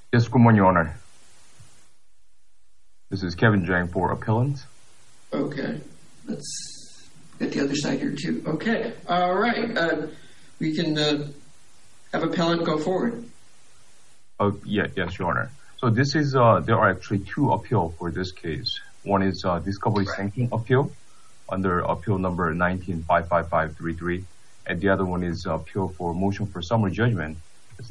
Yes, good morning, Your Honor. This is Kevin Zhang for appellant. Okay, let's get the other side here too. Okay, all right. We can have appellant go forward. Yes, Your Honor. So this is there are actually two appeals for this case. One is discovery sanction appeal under appeal number 19-55533, and the other one is appeal for motion for summary judgment. It's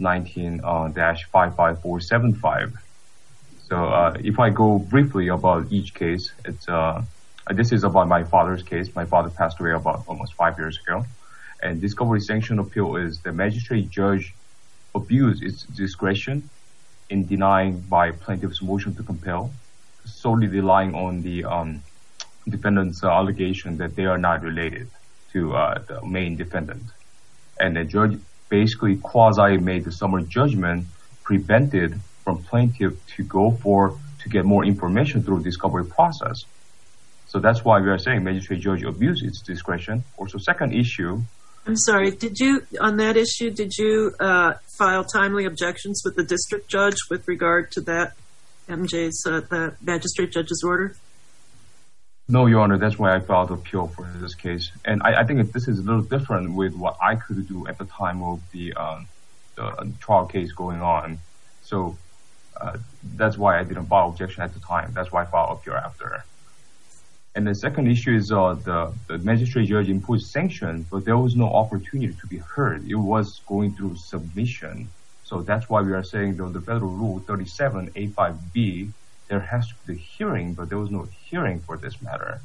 19-55475. So if I go briefly about each case, it's this is about my father's case. My father passed away about almost 5 years ago. And discovery sanction appeal is the magistrate judge abused its discretion in denying by plaintiff's motion to compel, solely relying on the defendant's allegation that they are not related to the main defendant. And the judge basically quasi made the summary judgment prevented from plaintiff to get more information through discovery process. So that's why we are saying magistrate judge abused its discretion. Also, second issue. I'm sorry, did you file timely objections with the district judge with regard to that the magistrate judge's order? No, Your Honor, that's why I filed appeal for this case. And I think this is a little different with what I could do at the time of the trial case going on. So that's why I didn't file objection at the time. That's why I filed appeal after. And the second issue is the magistrate judge imposed sanction, but there was no opportunity to be heard. It was going through submission. So that's why we are saying that the federal rule 37A5B, there has to be a hearing, but there was no hearing for this matter.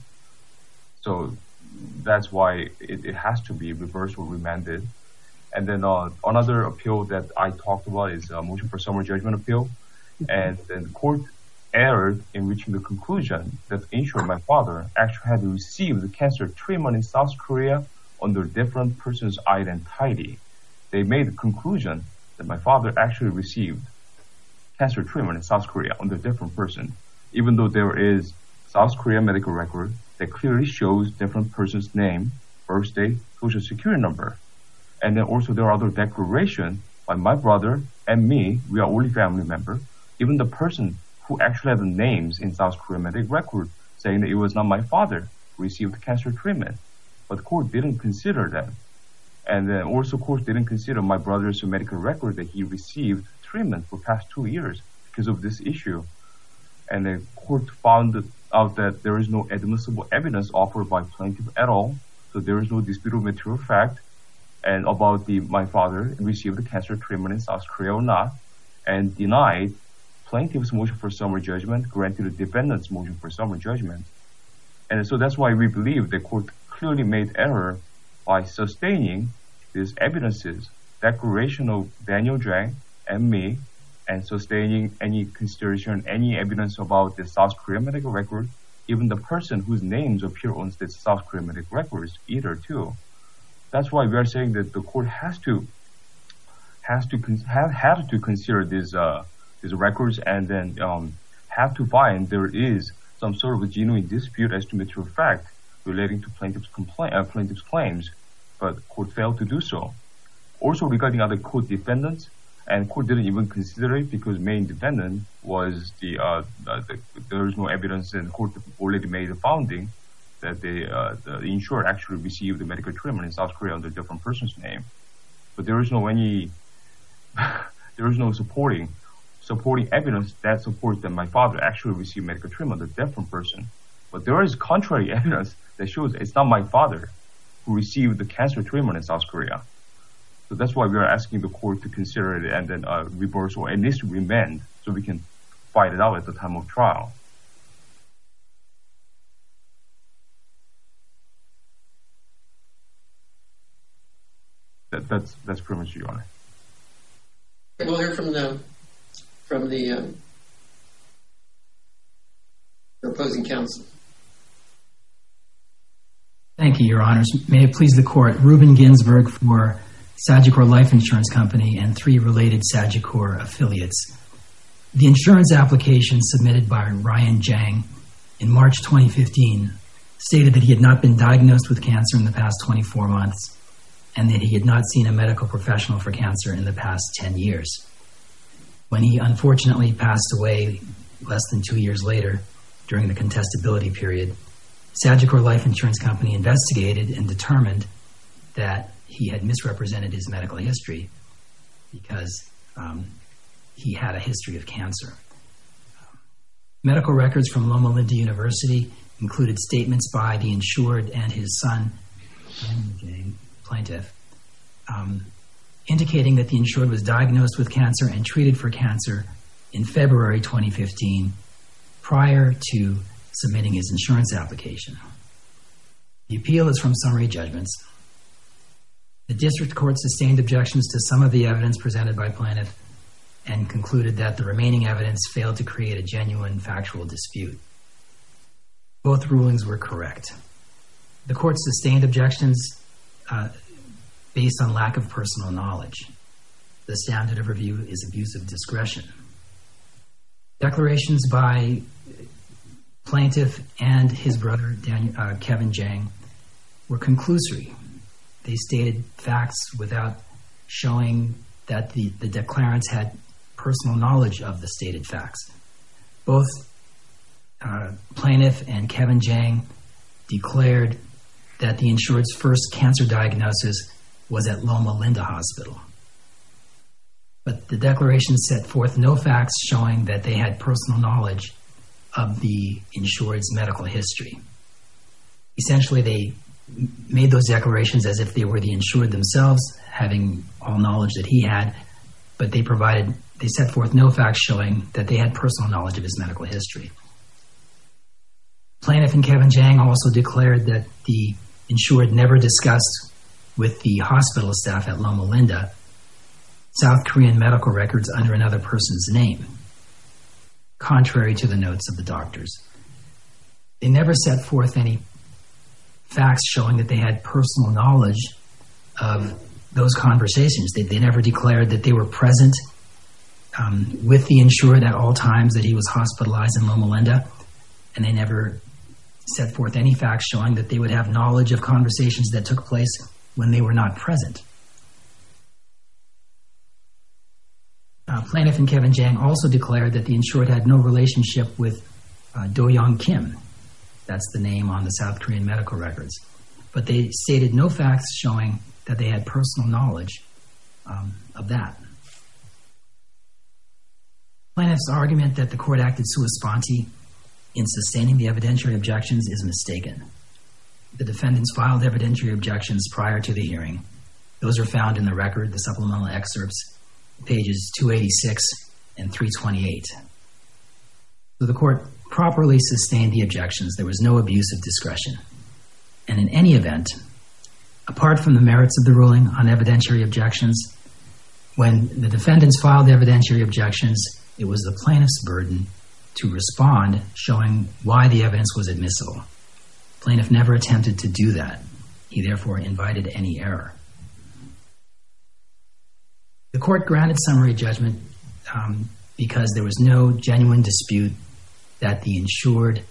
So that's why it has to be reversed or remanded. And then another appeal that I talked about is a motion for summary judgment appeal. And then the court erred in reaching the conclusion that insured my father actually had received cancer treatment in South Korea under different person's identity. They made the conclusion that my father actually received cancer treatment in South Korea under a different person, even though there is South Korea medical record that clearly shows different person's name, birthday, social security number. And then also there are other declarations by my brother and me. We are only family member. Even the person who actually had the names in South Korea medical record saying that it was not my father who received cancer treatment. But the court didn't consider that. And then also court didn't consider my brother's medical record that he received treatment for past 2 years because of this issue. And the court found out that there is no admissible evidence offered by plaintiff at all. So there is no disputable material fact and about my father received the cancer treatment in South Korea or not, and denied plaintiff's motion for summary judgment, granted the defendant's motion for summary judgment. And so that's why we believe the court clearly made error by sustaining these evidences, declaration of Daniel Zhang and me, and sustaining any consideration, any evidence about the South Korean medical record, even the person whose names appear on the South Korean medical records, either too. That's why we are saying that the court had to consider these records and then have to find there is some sort of a genuine dispute as to material fact relating to plaintiff's claims, but the court failed to do so. Also regarding other court defendants, and court didn't even consider it because main defendant was there is no evidence, and the court already made a finding that the insured actually received the medical treatment in South Korea under a different person's name. But there is no supporting evidence that supports that my father actually received medical treatment under a different person. But there is contrary evidence that shows it's not my father who received the cancer treatment in South Korea. So that's why we are asking the court to consider it and then reverse or at least remand so we can fight it out at the time of trial. That's pretty much Your Honor. We'll hear from the opposing counsel. Thank you, Your Honors. May it please the court, Ruben Ginsburg for Sagicor Life Insurance Company and 3 related Sagicor affiliates. The insurance application submitted by Ryan Zhang in March 2015 stated that he had not been diagnosed with cancer in the past 24 months and that he had not seen a medical professional for cancer in the past 10 years. When he unfortunately passed away less than 2 years later during the contestability period, Sagicor Life Insurance Company investigated and determined that he had misrepresented his medical history because he had a history of cancer. Medical records from Loma Linda University included statements by the insured and his son, Jane, plaintiff, indicating that the insured was diagnosed with cancer and treated for cancer in February 2015 prior to submitting his insurance application. The appeal is from summary judgments. The district court sustained objections to some of the evidence presented by plaintiff and concluded that the remaining evidence failed to create a genuine factual dispute. Both rulings were correct. The court sustained objections based on lack of personal knowledge. The standard of review is abuse of discretion. Declarations by plaintiff and his brother, Kevin Jang, were conclusory. They stated facts without showing that the declarants had personal knowledge of the stated facts. Both plaintiff and Kevin Jang declared that the insured's first cancer diagnosis was at Loma Linda Hospital. But the declaration set forth no facts showing that they had personal knowledge of the insured's medical history. Essentially, they made those declarations as if they were the insured themselves, having all knowledge that he had, but they set forth no facts showing that they had personal knowledge of his medical history. Plaintiff and Kevin Jang also declared that the insured never discussed with the hospital staff at Loma Linda South Korean medical records under another person's name, contrary to the notes of the doctors. They never set forth any facts showing that they had personal knowledge of those conversations. They never declared that they were present with the insured at all times that he was hospitalized in Loma Linda, and they never set forth any facts showing that they would have knowledge of conversations that took place when they were not present. Plaintiff and Kevin Jang also declared that the insured had no relationship with Do-Young Kim. That's the name on the South Korean medical records. But they stated no facts showing that they had personal knowledge of that. Plaintiff's argument that the court acted sua sponte in sustaining the evidentiary objections is mistaken. The defendants filed evidentiary objections prior to the hearing. Those are found in the record, the supplemental excerpts, pages 286 and 328. So the court properly sustained the objections. There was no abuse of discretion. And in any event, apart from the merits of the ruling on evidentiary objections, when the defendants filed evidentiary objections, it was the plaintiff's burden to respond, showing why the evidence was admissible. Plaintiff never attempted to do that. He therefore invited any error. The court granted summary judgment because there was no genuine dispute that the insured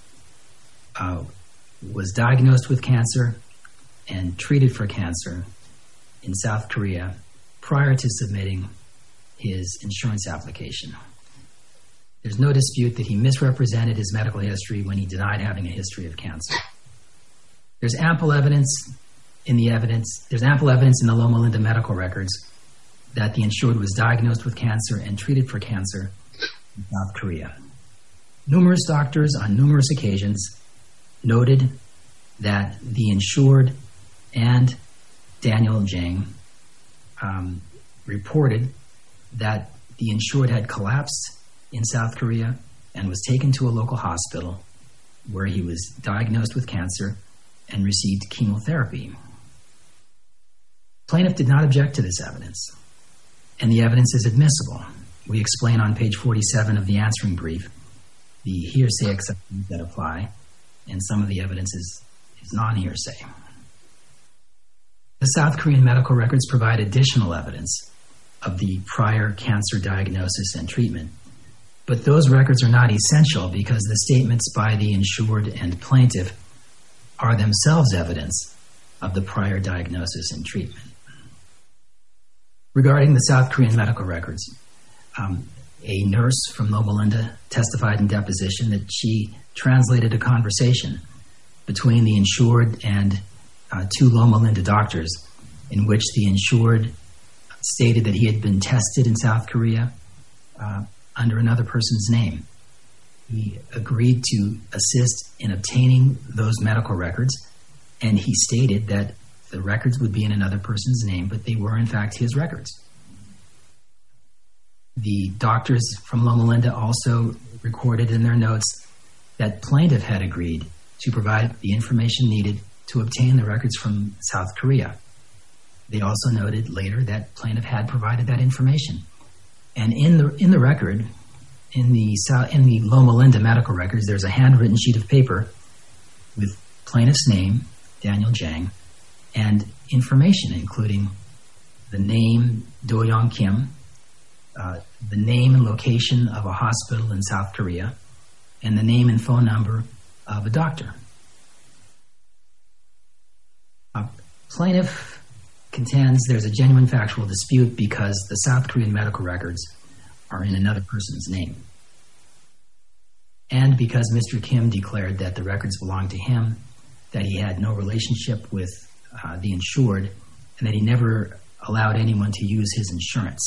was diagnosed with cancer and treated for cancer in South Korea prior to submitting his insurance application. There's no dispute that he misrepresented his medical history when he denied having a history of cancer. There's ample evidence in the Loma Linda medical records that the insured was diagnosed with cancer and treated for cancer in South Korea. Numerous doctors on numerous occasions noted that the insured and Daniel Jang reported that the insured had collapsed in South Korea and was taken to a local hospital where he was diagnosed with cancer and received chemotherapy. Plaintiff did not object to this evidence, and the evidence is admissible. We explain on page 47 of the answering brief the hearsay exceptions that apply, and some of the evidence is non-hearsay. The South Korean medical records provide additional evidence of the prior cancer diagnosis and treatment, but those records are not essential because the statements by the insured and plaintiff are themselves evidence of the prior diagnosis and treatment. Regarding the South Korean medical records, A nurse from Loma Linda testified in deposition that she translated a conversation between the insured and two Loma Linda doctors in which the insured stated that he had been tested in South Korea under another person's name. He agreed to assist in obtaining those medical records, and he stated that the records would be in another person's name, but they were in fact his records. The doctors from Loma Linda also recorded in their notes that plaintiff had agreed to provide the information needed to obtain the records from South Korea. They also noted later that plaintiff had provided that information. And in the record, in the Loma Linda medical records, there's a handwritten sheet of paper with plaintiff's name, Daniel Jang, and information including the name Do-Young Kim, the name and location of a hospital in South Korea, and the name and phone number of a doctor. Plaintiff contends there's a genuine factual dispute because the South Korean medical records are in another person's name, and because Mr. Kim declared that the records belonged to him, that he had no relationship with the insured, and that he never allowed anyone to use his insurance.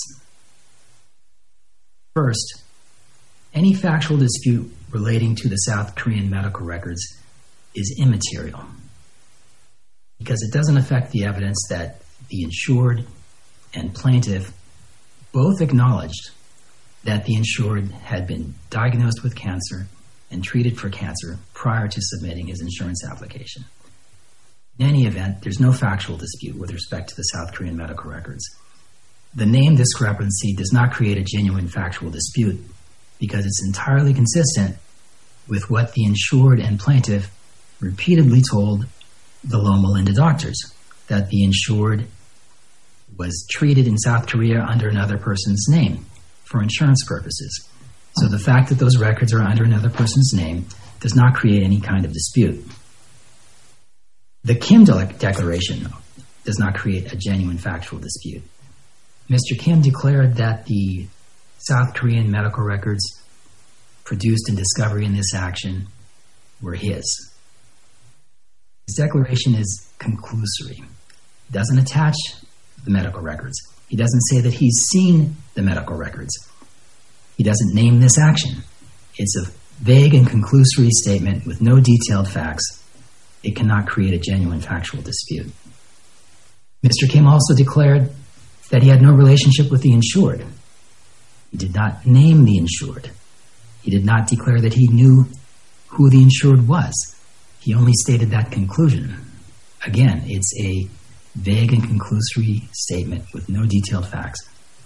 First, any factual dispute relating to the South Korean medical records is immaterial because it doesn't affect the evidence that the insured and plaintiff both acknowledged that the insured had been diagnosed with cancer and treated for cancer prior to submitting his insurance application. In any event, there's no factual dispute with respect to the South Korean medical records. The name discrepancy does not create a genuine factual dispute because it's entirely consistent with what the insured and plaintiff repeatedly told the Loma Linda doctors, that the insured was treated in South Korea under another person's name for insurance purposes. So the fact that those records are under another person's name does not create any kind of dispute. The Kim declaration does not create a genuine factual dispute. Mr. Kim declared that the South Korean medical records produced in discovery in this action were his. His declaration is conclusory. He doesn't attach the medical records. He doesn't say that he's seen the medical records. He doesn't name this action. It's a vague and conclusory statement with no detailed facts. It cannot create a genuine factual dispute. Mr. Kim also declared that he had no relationship with the insured. He did not name the insured. He did not declare that he knew who the insured was. He only stated that conclusion. Again, it's a vague and conclusory statement with no detailed facts.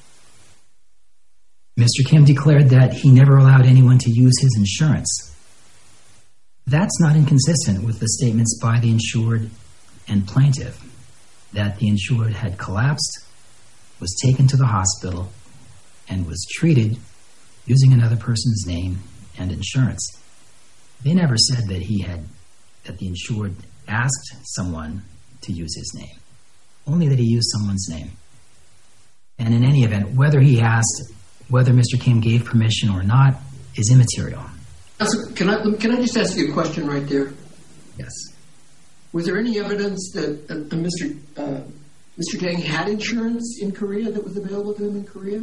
Mr. Kim declared that he never allowed anyone to use his insurance. That's not inconsistent with the statements by the insured and plaintiff that the insured had collapsed, was taken to the hospital, and was treated using another person's name and insurance. They never said that the insured asked someone to use his name, only that he used someone's name. And in any event, whether he asked, whether Mr. Kim gave permission or not, is immaterial. Can I just ask you a question right there? Yes. Was there any evidence that Mr. Jang had insurance in Korea that was available to him in Korea?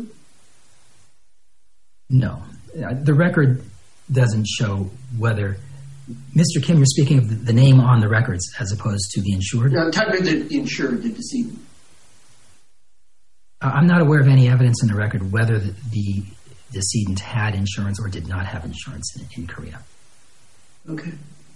No. The record doesn't show whether... Mr. Kim, you're speaking of the name on the records as opposed to the insured? No, I'm talking about the insured, the decedent. I'm not aware of any evidence in the record whether the decedent had insurance or did not have insurance in Korea. Okay.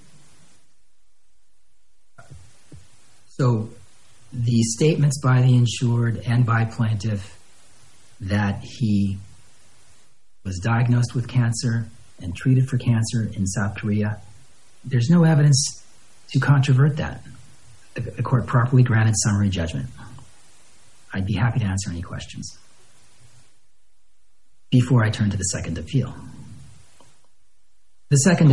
So the statements by the insured and by plaintiff that he was diagnosed with cancer and treated for cancer in South Korea, there's no evidence to controvert that. The court properly granted summary judgment. I'd be happy to answer any questions before I turn to the second appeal. The second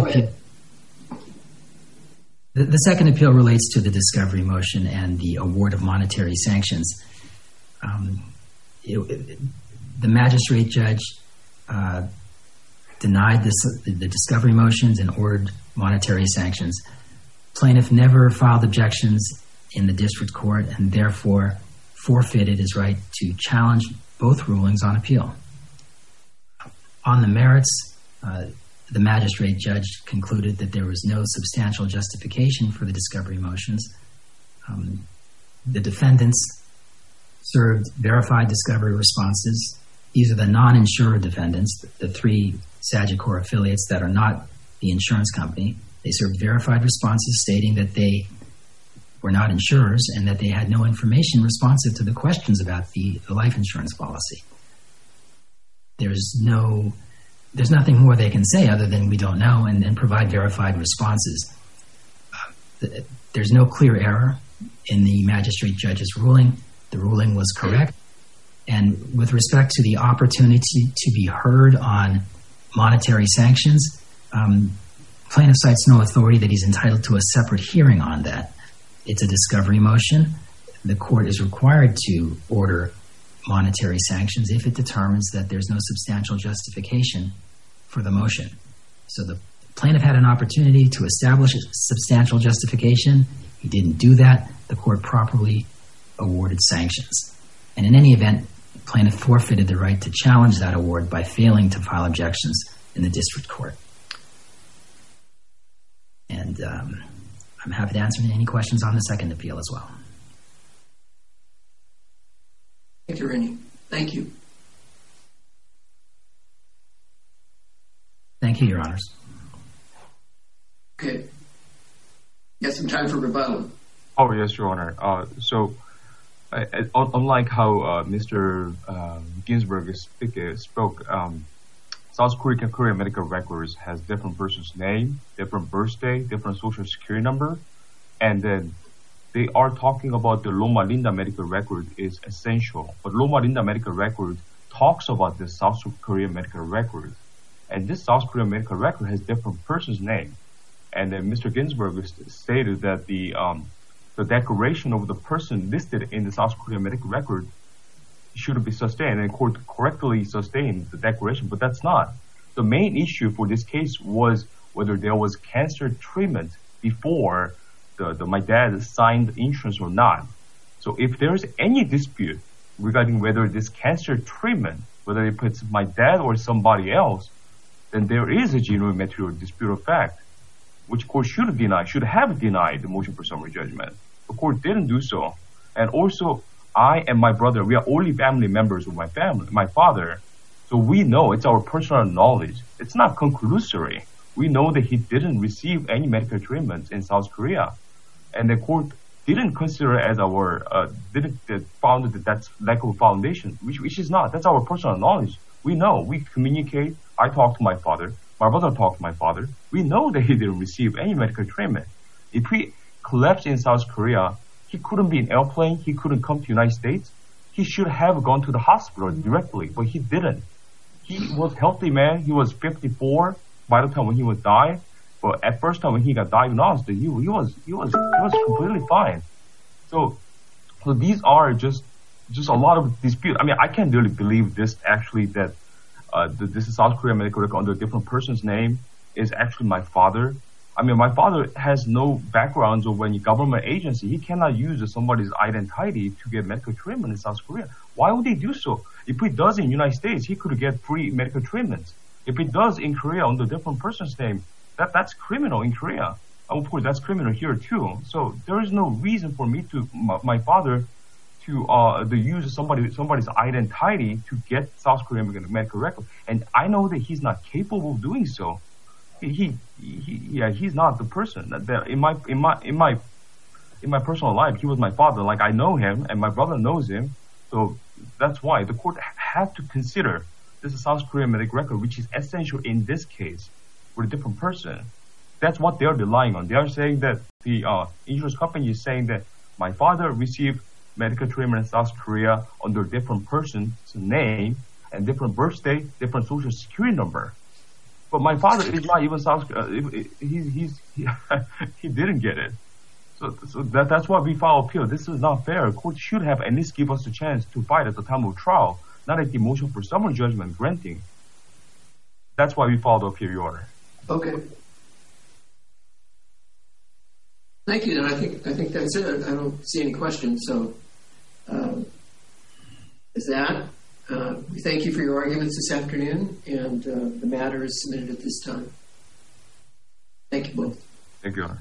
appeal relates to the discovery motion and the award of monetary sanctions. The magistrate judge denied the discovery motions and ordered monetary sanctions. Plaintiff never filed objections in the district court and therefore forfeited his right to challenge both rulings on appeal. On the merits, the magistrate judge concluded that there was no substantial justification for the discovery motions. The defendants served verified discovery responses. These are the non-insurer defendants, the three Sagicor affiliates that are not the insurance company. They served verified responses stating that they were not insurers and that they had no information responsive to the questions about the life insurance policy. There's nothing more they can say other than we don't know and provide verified responses. There's no clear error in the magistrate judge's ruling. The ruling was correct. And with respect to the opportunity to be heard on monetary sanctions, plaintiff cites no authority that he's entitled to a separate hearing on that. It's a discovery motion. The court is required to order monetary sanctions if it determines that there's no substantial justification for the motion. So the plaintiff had an opportunity to establish a substantial justification. He didn't do that. The court properly awarded sanctions. And in any event, the plaintiff forfeited the right to challenge that award by failing to file objections in the district court. And I'm happy to answer any questions on the second appeal as well. Thank you, Rennie. Thank you. Thank you, Your Honors. Okay. You got some time for rebuttal. Oh, yes, Your Honor. Unlike how Mr. Ginsburg spoke, South Korea medical records has different person's name, different birthday, different social security number, and then they are talking about the Loma Linda medical record is essential. But Loma Linda medical record talks about the South Korea medical record, and this South Korea medical record has different person's name. And then Mr. Ginsburg stated that the declaration of the person listed in the South Korea medical record should be sustained, and court correctly sustained the declaration, but that's not. The main issue for this case was whether there was cancer treatment before my dad signed the insurance or not. So if there is any dispute regarding whether this cancer treatment, whether it puts my dad or somebody else, then there is a genuine material dispute of fact, which court should have denied the motion for summary judgment. The court didn't do so. And also, I and my brother, we are only family members of my father. So we know, it's our personal knowledge. It's not conclusory. We know that he didn't receive any medical treatment in South Korea. And the court didn't consider as found that that's lack of foundation, which is not. That's our personal knowledge. We know, we communicate. I talk to my father. My brother talked to my father. We know that he didn't receive any medical treatment. If he collapsed in South Korea, he couldn't be in an airplane. He couldn't come to the United States. He should have gone to the hospital directly, but he didn't. He was a healthy man. He was 54 by the time when he was died. But at first time when he got diagnosed, he was completely fine. So these are just a lot of dispute. I mean, I can't really believe this actually that this is South Korea medical record under a different person's name is actually my father. I mean, my father has no backgrounds of any government agency. He cannot use somebody's identity to get medical treatment in South Korea. Why would he do so? If he does in the United States, he could get free medical treatment. If he does in Korea under a different person's name, that's criminal in Korea. Of course, that's criminal here too. So there is no reason for me my father to use somebody's identity to get South Korean medical record. And I know that he's not capable of doing so. He's not the person that in my personal life, he was my father. Like I know him and my brother knows him. So that's why the court had to consider this is South Korean medical record, which is essential in this case for a different person. That's what they're relying on. They are saying that the insurance company is saying that my father received medical treatment in South Korea under a different person's name and different birthday, different social security number. But my father is not even South Korea. He didn't get it. So that's why we file appeal. This is not fair. Court should have at least give us a chance to fight at the time of trial, not at the motion for summary judgment granting. that's why we filed the appeal order. Okay. Thank you. Then I think that's it. I don't see any questions. So, is that we thank you for your arguments this afternoon, and the matter is submitted at this time. Thank you both. Thank you, Your Honor.